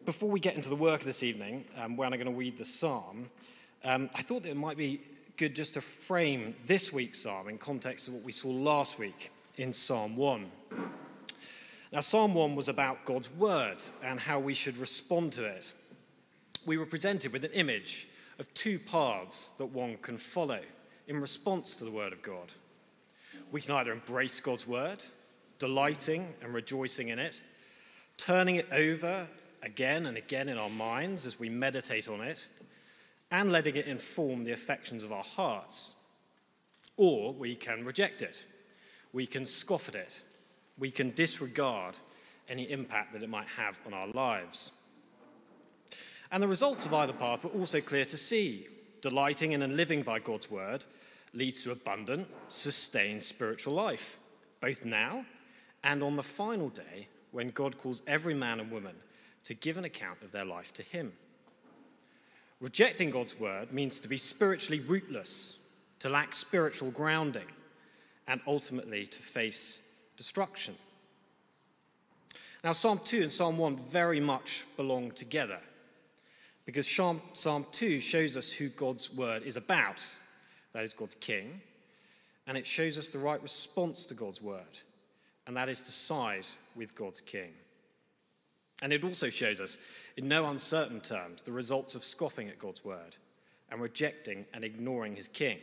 Before we get into the work this evening, when I'm going to read the psalm, I thought that it might be good just to frame this week's psalm in context of what we saw last week in Psalm 1. Now, Psalm 1 was about God's word and how we should respond to it. We were presented with an image of two paths that one can follow in response to the word of God. We can either embrace God's word, delighting and rejoicing in it, turning it over again and again in our minds as we meditate on it, and letting it inform the affections of our hearts. Or we can reject it. We can scoff at it. We can disregard any impact that it might have on our lives. And the results of either path were also clear to see. Delighting in and living by God's word leads to abundant, sustained spiritual life, both now and on the final day when God calls every man and woman to give an account of their life to him. Rejecting God's word means to be spiritually rootless, to lack spiritual grounding, and ultimately to face destruction. Now, Psalm 2 and Psalm 1 very much belong together because Psalm 2 shows us who God's word is about, that is God's king, and it shows us the right response to God's word, and that is to side with God's king. And it also shows us, in no uncertain terms, the results of scoffing at God's word and rejecting and ignoring his king.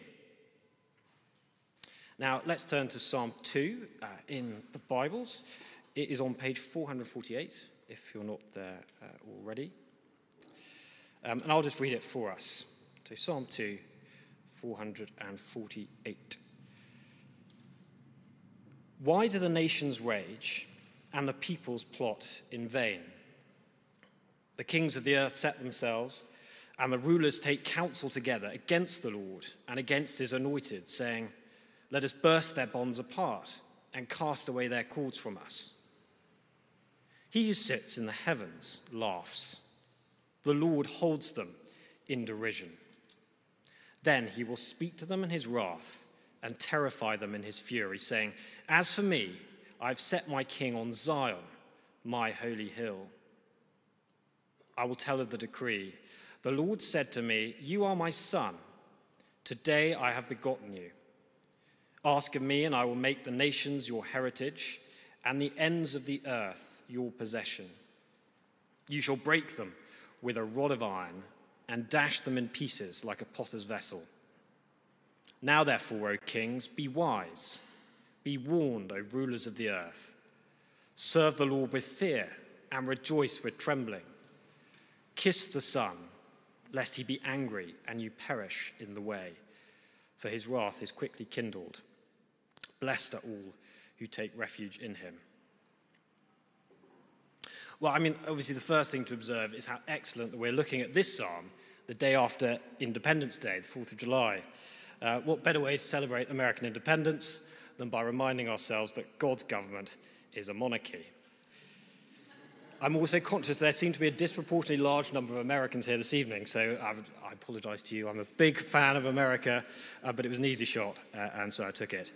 Now, let's turn to Psalm 2 in the Bibles. It is on page 448, if you're not there already. And I'll just read it for us. So Psalm 2, 448. Why do the nations rage and the peoples plot in vain? The kings of the earth set themselves, and the rulers take counsel together against the Lord and against his anointed, saying, let us burst their bonds apart and cast away their cords from us. He who sits in the heavens laughs. The Lord holds them in derision. Then he will speak to them in his wrath and terrify them in his fury, saying, as for me, I have set my king on Zion, my holy hill. I will tell of the decree. The Lord said to me, you are my son. Today I have begotten you. Ask of me, and I will make the nations your heritage, and the ends of the earth your possession. You shall break them with a rod of iron, and dash them in pieces like a potter's vessel. Now therefore, O kings, be wise. Be warned, O rulers of the earth. Serve the Lord with fear, and rejoice with trembling. Kiss the Son, lest he be angry, and you perish in the way, for his wrath is quickly kindled. Blessed are all who take refuge in him. Well, obviously the first thing to observe is how excellent that we're looking at this psalm the day after Independence Day, the 4th of July. What better way to celebrate American independence than by reminding ourselves that God's government is a monarchy. I'm also conscious there seem to be a disproportionately large number of Americans here this evening, so I apologise to you. I'm a big fan of America, but it was an easy shot, and so I took it.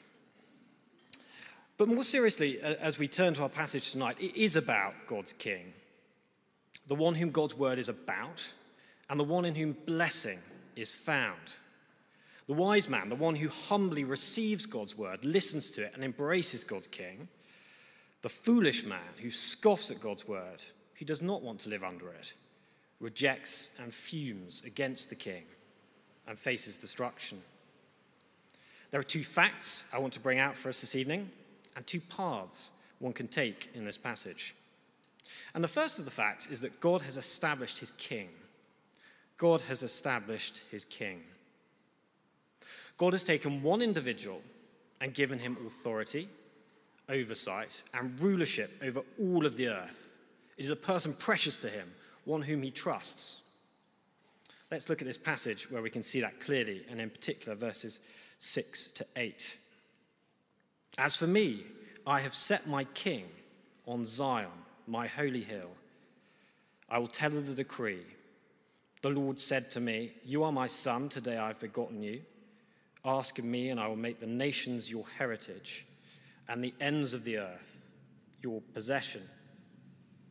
But more seriously, as we turn to our passage tonight, it is about God's king, the one whom God's word is about, and the one in whom blessing is found. The wise man, the one who humbly receives God's word, listens to it, and embraces God's king. The foolish man who scoffs at God's word, who does not want to live under it, rejects and fumes against the king and faces destruction. There are two facts I want to bring out for us this evening, and two paths one can take in this passage. And the first of the facts is that God has established his king. God has established his king. God has taken one individual and given him authority, oversight, and rulership over all of the earth. It is a person precious to him, one whom he trusts. Let's look at this passage where we can see that clearly, and in particular verses 6 to 8. As for me, I have set my king on Zion, my holy hill. I will tell of the decree. The Lord said to me, you are my son, today I have begotten you. Ask of me, and I will make the nations your heritage, and the ends of the earth your possession.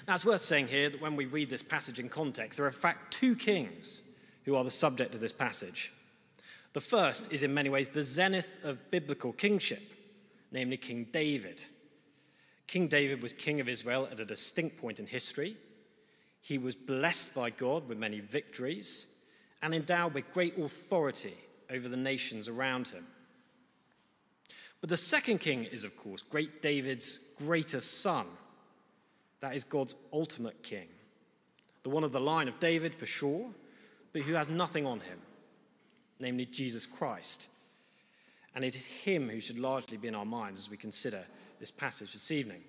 Now, it's worth saying here that when we read this passage in context, there are in fact two kings who are the subject of this passage. The first is in many ways the zenith of biblical kingship, namely King David. King David was king of Israel at a distinct point in history. He was blessed by God with many victories and endowed with great authority over the nations around him. But the second king is, of course, great David's greatest son. That is God's ultimate king, the one of the line of David for sure, but who has nothing on him, namely Jesus Christ. And it is him who should largely be in our minds as we consider this passage this evening.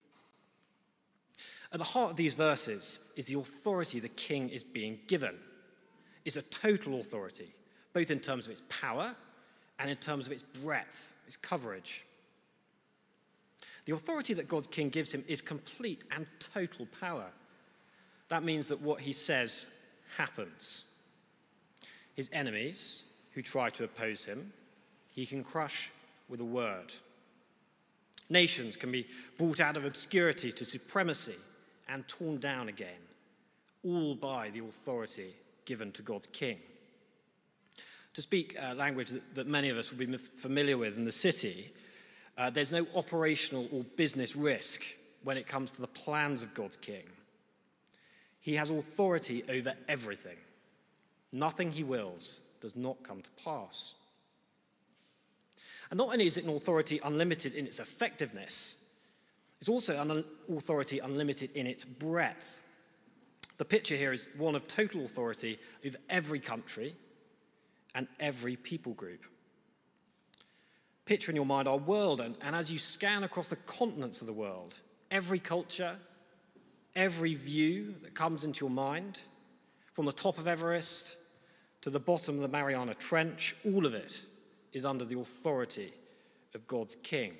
At the heart of these verses is the authority the king is being given. It's a total authority, both in terms of its power and in terms of its breadth, its coverage. The authority that God's king gives him is complete and total power. That means that what he says happens. His enemies, who try to oppose him, he can crush with a word. Nations can be brought out of obscurity to supremacy and torn down again, all by the authority given to God's king. To speak language that many of us will be familiar with in the city, there's no operational or business risk when it comes to the plans of God's king. He has authority over everything. Nothing he wills does not come to pass. And not only is it an authority unlimited in its effectiveness, it's also an authority unlimited in its breadth. The picture here is one of total authority over every country and every people group. Picture in your mind our world, and as you scan across the continents of the world, every culture, every view that comes into your mind, from the top of Everest to the bottom of the Mariana Trench, all of it is under the authority of God's king.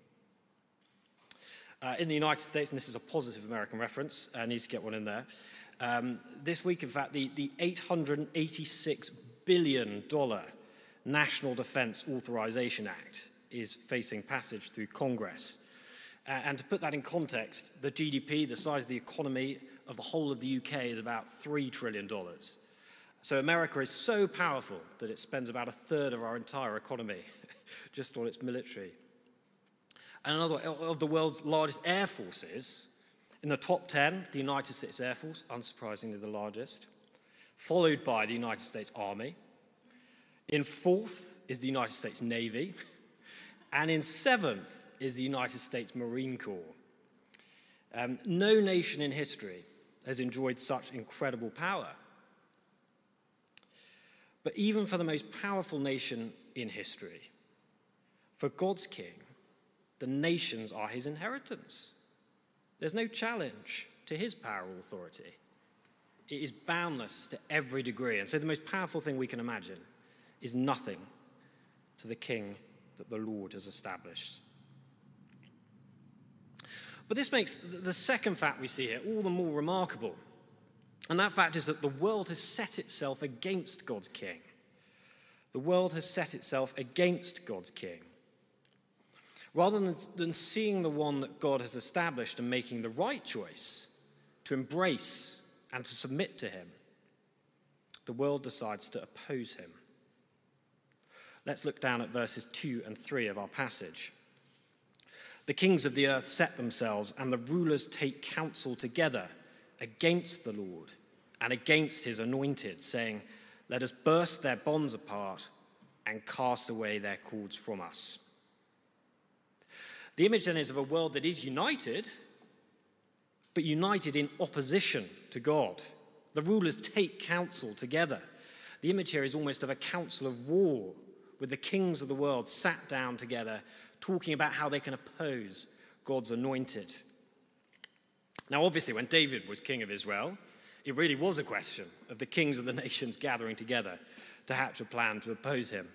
In the United States, and this is a positive American reference, I need to get one in there, this week, in fact, the $886 billion National Defense Authorization Act is facing passage through Congress. And to put that in context, the GDP, the size of the economy of the whole of the UK, is about $3 trillion. So America is so powerful that it spends about a third of our entire economy just on its military. And another of the world's largest air forces, in the top 10, the United States Air Force, unsurprisingly the largest, followed by the United States Army. In fourth is the United States Navy, and in seventh is the United States Marine Corps. No nation in history has enjoyed such incredible power. But even for the most powerful nation in history, for God's king, the nations are his inheritance. There's no challenge to his power or authority. It is boundless to every degree. And so the most powerful thing we can imagine is nothing to the king that the Lord has established. But this makes the second fact we see here all the more remarkable. And that fact is that the world has set itself against God's king. The world has set itself against God's king. Rather than seeing the one that God has established and making the right choice to embrace and to submit to him, the world decides to oppose him. Let's look down at verses 2 and 3 of our passage. The kings of the earth set themselves, and the rulers take counsel together against the Lord and against his anointed, saying, "Let us burst their bonds apart and cast away their cords from us." The image then is of a world that is united, but united in opposition to God. The rulers take counsel together. The image here is almost of a council of war, with the kings of the world sat down together, talking about how they can oppose God's anointed. Now, obviously, when David was king of Israel, it really was a question of the kings of the nations gathering together to hatch a plan to oppose him.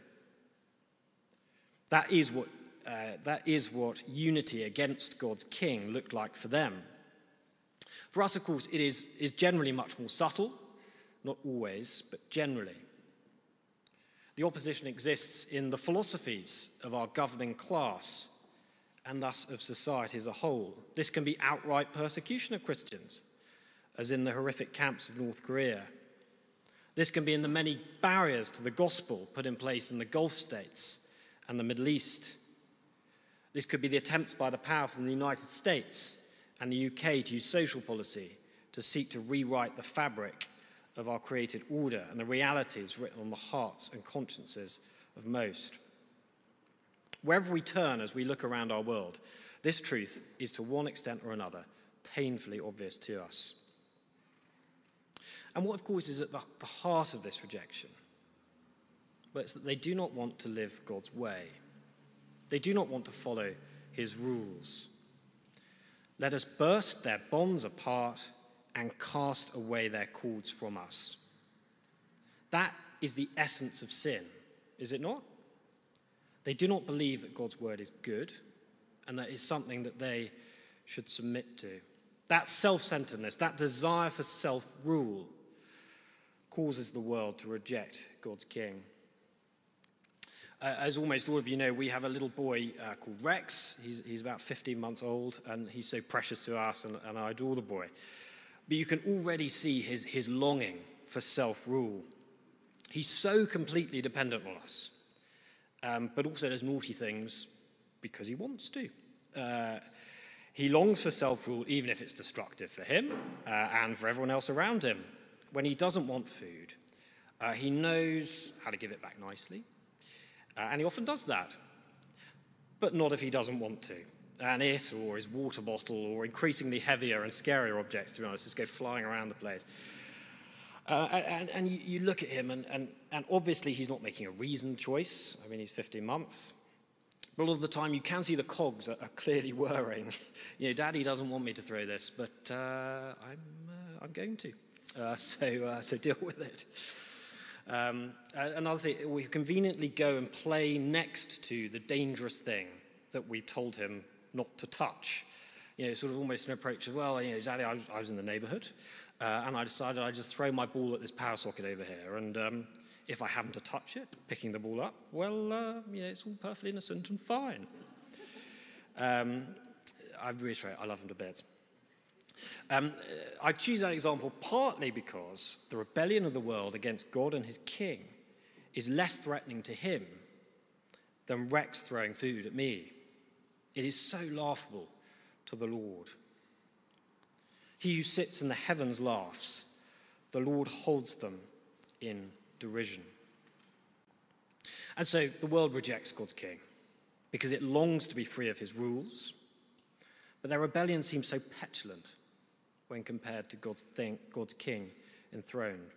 That is what unity against God's king looked like for them. For us, of course, it is generally much more subtle, not always, but generally. The opposition exists in the philosophies of our governing class and thus of society as a whole. This can be outright persecution of Christians, as in the horrific camps of North Korea. This can be in the many barriers to the gospel put in place in the Gulf states and the Middle East. This could be the attempts by the powerful in the United States and the UK to use social policy to seek to rewrite the fabric of our created order and the realities written on the hearts and consciences of most. Wherever we turn as we look around our world, this truth is to one extent or another painfully obvious to us. And what, of course, is at the heart of this rejection? But it's that they do not want to live God's way. They do not want to follow his rules. Let us burst their bonds apart and cast away their cords from us. That is the essence of sin, is it not? They do not believe that God's word is good and that it's something that they should submit to. That self-centeredness, that desire for self-rule, causes the world to reject God's king. As almost all of you know, we have a little boy called Rex. He's about 15 months old, and he's so precious to us, and I adore the boy. But you can already see his longing for self-rule. He's so completely dependent on us, but also does naughty things because he wants to. He longs for self-rule even if it's destructive for him and for everyone else around him. When he doesn't want food, he knows how to give it back nicely, and he often does that, but not if he doesn't want to. And it, or his water bottle, or increasingly heavier and scarier objects, to be honest, just go flying around the place. And you look at him, and obviously he's not making a reasoned choice. I mean, he's 15 months. But a lot of the time you can see the cogs are clearly whirring. You know, Daddy doesn't want me to throw this, but I'm going to. So deal with it. Another thing, we conveniently go and play next to the dangerous thing that we've told him not to touch. You know, sort of almost an approach of, well, you know, Daddy, I was in the neighborhood, and I decided I'd just throw my ball at this power socket over here, and if I happen to touch it, picking the ball up, well, yeah, it's all perfectly innocent and fine. I reiterate, I love him to bits. I choose that example partly because the rebellion of the world against God and his king is less threatening to him than Rex throwing food at me. It is so laughable to the Lord. He who sits in the heavens laughs. The Lord holds them in derision. And so the world rejects God's king because it longs to be free of his rules, but their rebellion seems so petulant when compared to God's king enthroned.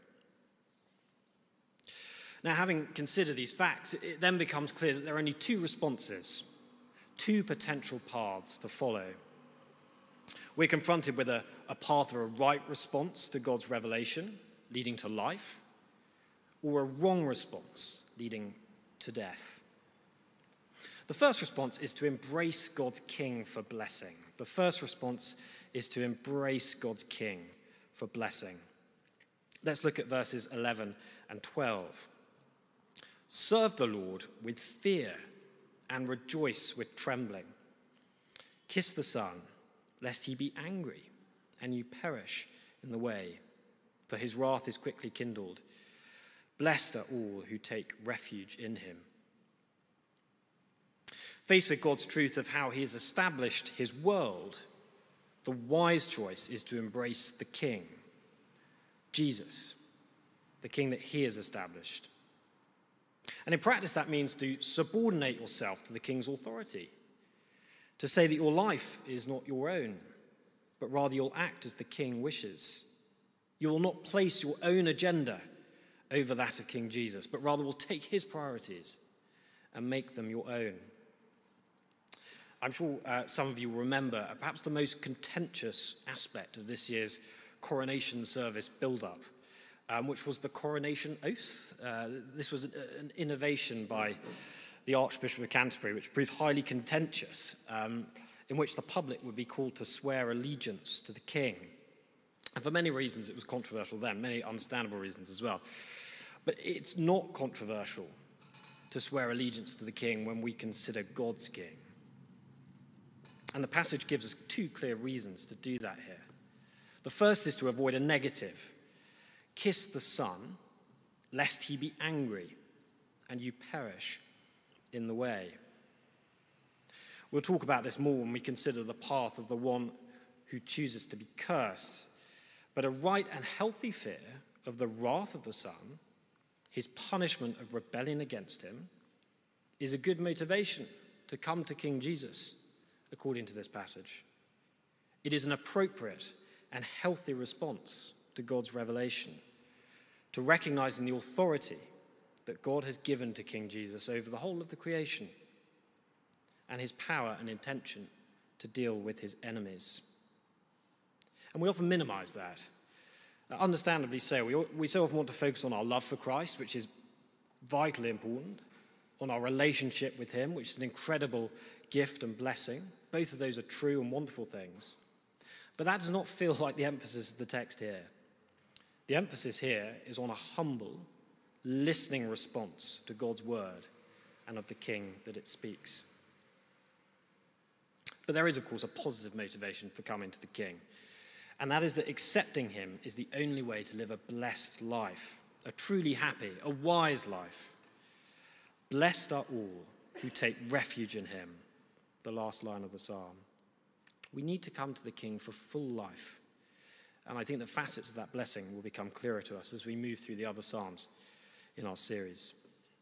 Now, having considered these facts, it then becomes clear that there are only two responses, two potential paths to follow. We're confronted with a path or a right response to God's revelation, leading to life, or a wrong response, leading to death. The first response is to embrace God's king for blessing. The first response is to embrace God's king for blessing. Let's look at verses 11 and 12. Serve the Lord with fear and rejoice with trembling. Kiss the Son, lest he be angry and you perish in the way, for his wrath is quickly kindled. Blessed are all who take refuge in him. Faced with God's truth of how he has established his world, the wise choice is to embrace the king, Jesus, the king that he has established. And in practice, that means to subordinate yourself to the king's authority, to say that your life is not your own, but rather you'll act as the king wishes. You will not place your own agenda over that of King Jesus, but rather will take his priorities and make them your own. I'm sure some of you remember perhaps the most contentious aspect of this year's coronation service build-up, which was the coronation oath. This was an innovation by the Archbishop of Canterbury, which proved highly contentious, in which the public would be called to swear allegiance to the king. And for many reasons it was controversial then, many understandable reasons as well. But it's not controversial to swear allegiance to the king when we consider God's king. And the passage gives us two clear reasons to do that here. The first is to avoid a negative. Kiss the Son, lest he be angry and you perish in the way. We'll talk about this more when we consider the path of the one who chooses to be cursed. But a right and healthy fear of the wrath of the Son, his punishment of rebellion against him, is a good motivation to come to King Jesus, according to this passage. It is an appropriate and healthy response to God's revelation, to recognizing the authority that God has given to King Jesus over the whole of the creation, and his power and intention to deal with his enemies. And we often minimize that. Understandably so. We so often want to focus on our love for Christ, which is vitally important, on our relationship with him, which is an incredible gift and blessing. Both of those are true and wonderful things. But that does not feel like the emphasis of the text here. The emphasis here is on a humble, listening response to God's word and of the King that it speaks. But there is, of course, a positive motivation for coming to the King, and that is that accepting him is the only way to live a blessed life, a truly happy, a wise life. Blessed are all who take refuge in him, the last line of the psalm. We need to come to the King for full life, and I think the facets of that blessing will become clearer to us as we move through the other psalms in our series.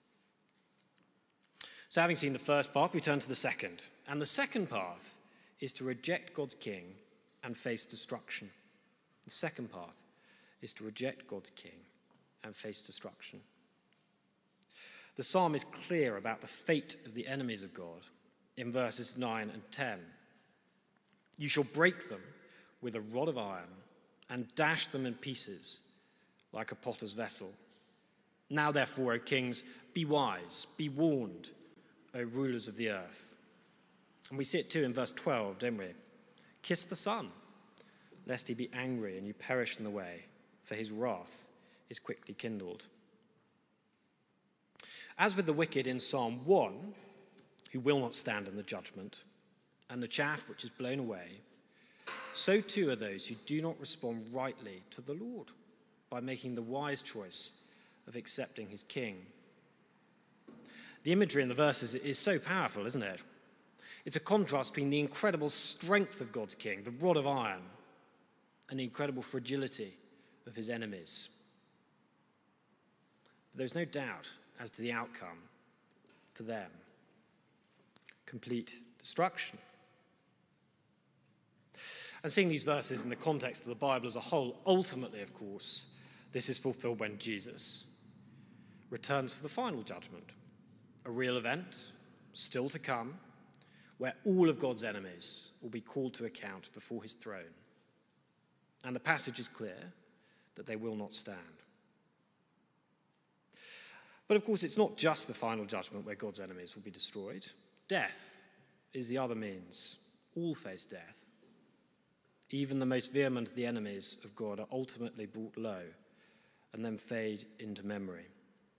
So having seen the first path, we turn to the second. And the second path is to reject God's King and face destruction. The second path is to reject God's King and face destruction. The psalm is clear about the fate of the enemies of God in verses 9 and 10. You shall break them with a rod of iron and dash them in pieces like a potter's vessel. Now therefore, O kings, be wise, be warned, O rulers of the earth. And we see it too in verse 12, don't we? Kiss the Son, lest he be angry and you perish in the way, for his wrath is quickly kindled. As with the wicked in Psalm 1, who will not stand in the judgment, and the chaff which is blown away, so too are those who do not respond rightly to the Lord by making the wise choice of accepting his King. The imagery in the verses is so powerful, isn't it? It's a contrast between the incredible strength of God's King, the rod of iron, and the incredible fragility of his enemies. But there's no doubt as to the outcome for them: complete destruction. And seeing these verses in the context of the Bible as a whole, ultimately, of course, this is fulfilled when Jesus returns for the final judgment, a real event still to come, where all of God's enemies will be called to account before his throne. And the passage is clear that they will not stand. But of course, it's not just the final judgment where God's enemies will be destroyed. Death is the other means. All face death. Even the most vehement of the enemies of God are ultimately brought low and then fade into memory.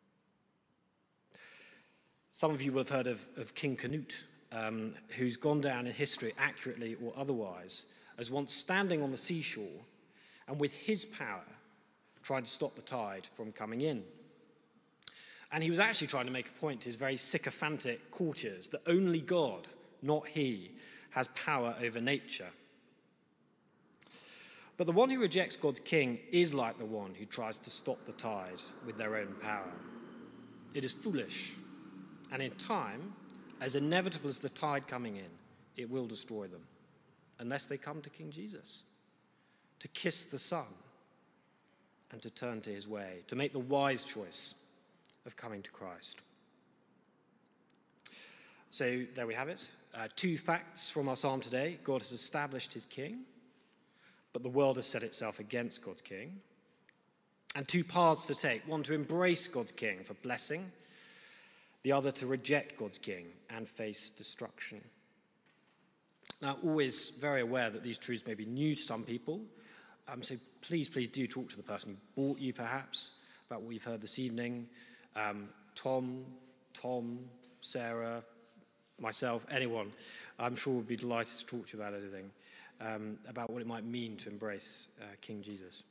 Some of you will have heard of King Canute, who's gone down in history, accurately or otherwise, as once standing on the seashore and with his power tried to stop the tide from coming in. And he was actually trying to make a point to his very sycophantic courtiers that only God, not he, has power over nature. But the one who rejects God's King is like the one who tries to stop the tide with their own power. It is foolish, and in time, as inevitable as the tide coming in, it will destroy them, unless they come to King Jesus, to kiss the Son, and to turn to his way, to make the wise choice of coming to Christ. So there we have it. Two facts from our psalm today. God has established his King, but the world has set itself against God's King. And two paths to take: one to embrace God's King for blessing, the other to reject God's King and face destruction. Now, always very aware that these truths may be new to some people, so please do talk to the person who brought you, perhaps, about what you've heard this evening. Tom, Sarah, myself, anyone, I'm sure would be delighted to talk to you about anything, about what it might mean to embrace King Jesus.